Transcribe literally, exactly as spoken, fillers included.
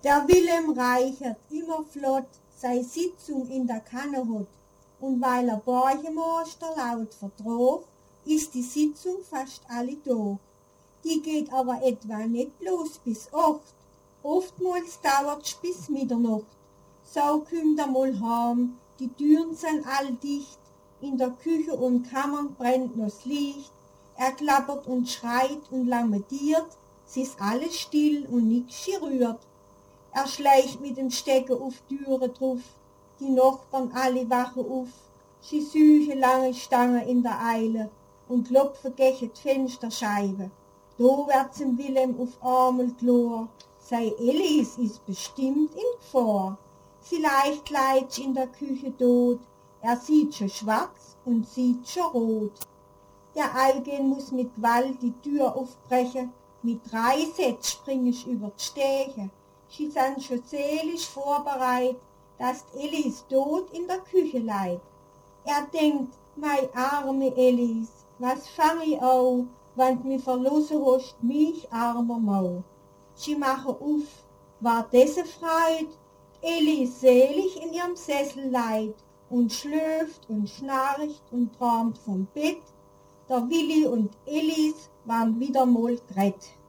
Der Wilhelm reichert immer flott sei Sitzung in der Kanne hat, und weil er Bürgermeister laut vertrag, ist die Sitzung fast alle Tag. Die geht aber etwa nicht bloß bis acht, oftmals dauert's bis Mitternacht. So kümmt er mal heim, die Türen sind all dicht, in der Küche und Kammern brennt noch das Licht, er klappert und schreit und lamentiert, es ist alles still und nix gerührt. Er schleicht mit dem Stecker auf die Türe drauf, die Nachbarn alle wachen auf, sie suchen lange Stange in der Eile und klopfen gegen die Fensterscheibe. Da wird's dem Wilhelm auf einmal klar, sei Elis ist bestimmt in Gefahr. Vielleicht leidt's in der Küche tot, er sieht schon schwarz und sieht schon rot. Der Eugen muss mit Gewalt die Tür aufbrechen, mit drei Sätzen spring ich über die Stege. Sie sind schon seelisch vorbereitet, dass Elis tot in der Küche leid. Er denkt, mei arme Elis, was fang ich au, wenn du mich verlassen hast, mich armer Mau. Sie machen auf, war diese Freud, Elis selig in ihrem Sessel leid und schläft und schnarcht und träumt vom Bett. Der Willi und Elis waren wieder mal gerettet.